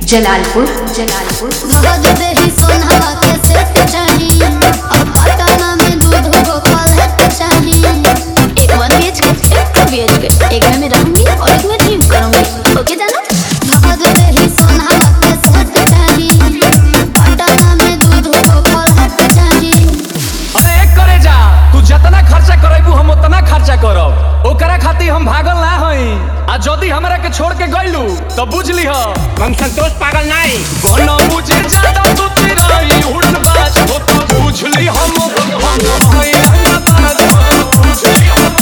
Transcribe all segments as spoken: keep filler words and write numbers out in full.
जलालपुर जलालपुर भगत देही सोनहवा के सेट चाही और पटना में दूध गोपाल है चाही। एक वन बीएच के एक टू बीएच के, एक में मैं रहूंगी और एक में जिम करूंगी। ओके जानो भगत देही सोनहवा के सेट चाही, पटना में दूध गोपाल है चाही। अरे एक करे जा, तू जितना खर्चा करबू हम उतना खर्चा करब। ओकरा खातिर हम भागल ना हई। आ जदी हमरा के छोड़ के गइलू तो बुझली ह हम संतोष पागल नहीं। बनो मुझे ज्यादा तू तेरा ही उड़न बाज हो तो बुझली हम हम हई अंगबाज हो बुझली हम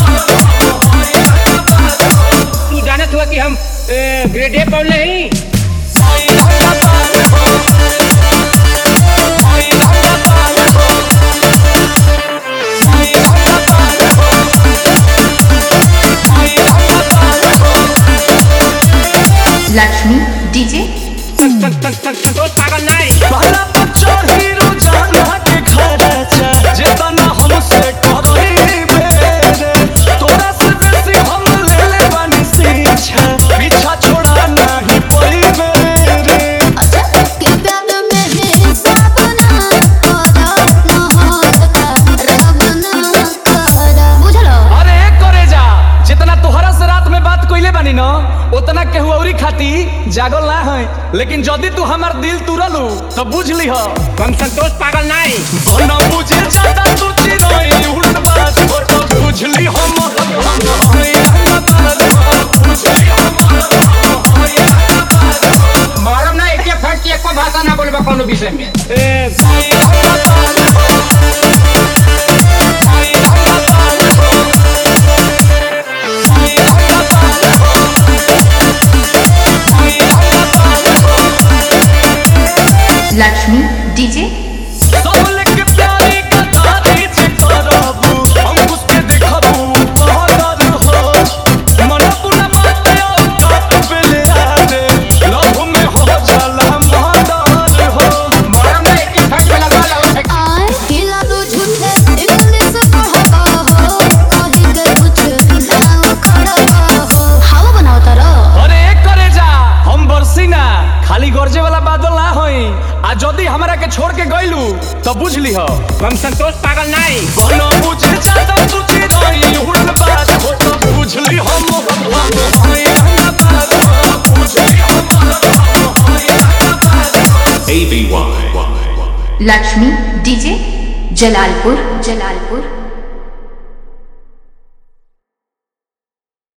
तू जानत हुआ कि हम ग्रेड ए पढ़ नहीं। हई अंगबाज हो हई अंगबाज हो हई अंगबाज हो हई अंगबाज हो। लक्ष्मी डीजे संतोष पागल नहीं। पहला बच्चा हीरो जाना के खर्चा जितना हमसे करही बेरे तोरा से बेसी हम ले ले बानी शिक्षा पीछा छोड़ा नहीं पइबे रे। अच्छा के प्यार में हिसाब ना करा ना होता रब ना करा। बुझलो अरे करे जा, जितना तोहरा से रात में बात कइले बानी न उतना केहू औरी खाती जागल ना है। लेकिन जदी तू हमार दिल तुरलू तो बुझली ह हम संतोष पागल नहीं। बना मुझे ज्यादा तू चिराई उड़न बाज हो तो बुझली हम हई अंगबाज हो बुझली हम हई अंगबाज हो मालूम ना एक फट की एको भाषा ना बोलबा कोनो विषय में। ए हई अंगबाज हो हई अंगबाज हो हई अंगबाज हो हई अंगबाज हो। लक्ष्मी डीजे सब लेके प्यारी का तारी से करबू अंकुश के देखबू बहदर हो मन पुना माते और काट बेले आरे लव में हो जाला महदर हो। मालूम ना एक फट में लगा लो। आए हिला दो झूठे इंग्लिश पढ़ता हो कहीं के कुछ ना करता हो। हवा बनाओ तारा अरे एक करे जा, हम बरसी ना खाली गरजे वाला बादल ना होई। आ जदी हमरा के छोड़ के गइलू तो बुझली ह हम संतोष पागल नहीं। बनो मुझे ज्यादा तू चिराई उड़न बाज हो तो बुझली हम हई अंगबाज हो बुझली हम हई अंगबाज हो। A B Y. Lakshmi DJ Jalalpur Jalalpur